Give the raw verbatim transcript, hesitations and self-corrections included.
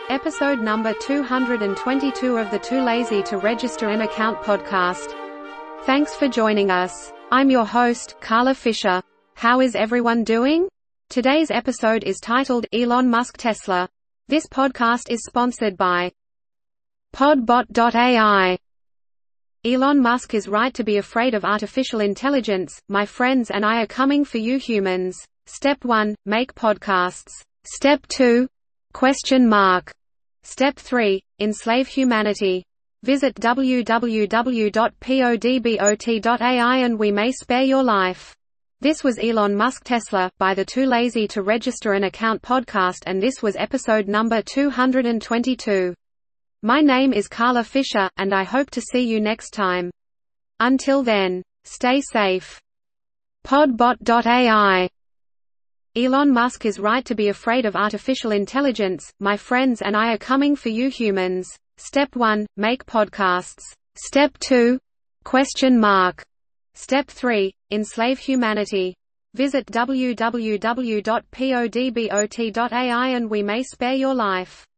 Episode number two hundred twenty-two of the Too Lazy to Register an Account podcast. Thanks for joining us. I'm your host, Carla Fisher. How is everyone doing? Today's episode is titled Elon Musk Tesla. This podcast is sponsored by Podbot dot A I. Elon Musk is right to be afraid of artificial intelligence. My friends and I are coming for you humans. Step one, make podcasts. Step two, question mark. Step three, enslave humanity. Visit w w w dot podbot dot A I and we may spare your life. This was Elon Musk Tesla, by the Too Lazy to Register an Account podcast, and this was episode number two hundred twenty-two. My name is Carla Fisher, and I hope to see you next time. Until then, stay safe. Podbot dot A I. Elon Musk is right to be afraid of artificial intelligence. My friends and I are coming for you humans. Step one, make podcasts. Step two, question mark. Step three, enslave humanity. Visit w w w dot podbot dot A I and we may spare your life.